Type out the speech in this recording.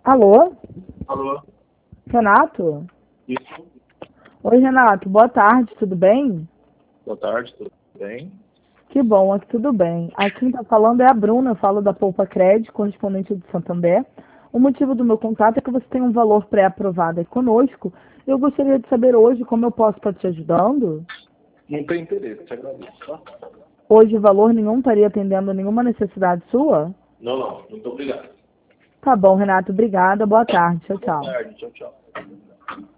Alô? Alô? Renato? Isso. Oi, Renato. Boa tarde, tudo bem? Boa tarde, tudo bem? Que bom, aqui tudo bem. Aqui quem está falando é a Bruna, eu falo da Poupa Crédito, correspondente do Santander. O motivo do meu contato é que você tem um valor pré-aprovado aí conosco. Eu gostaria de saber hoje como eu posso estar te ajudando. Não tem interesse, te agradeço, tá? Hoje valor nenhum estaria atendendo nenhuma necessidade sua? Não, muito obrigado. Tá bom, Renato. Obrigada. Boa tarde. Tchau, Boa tchau. tarde, tchau, tchau.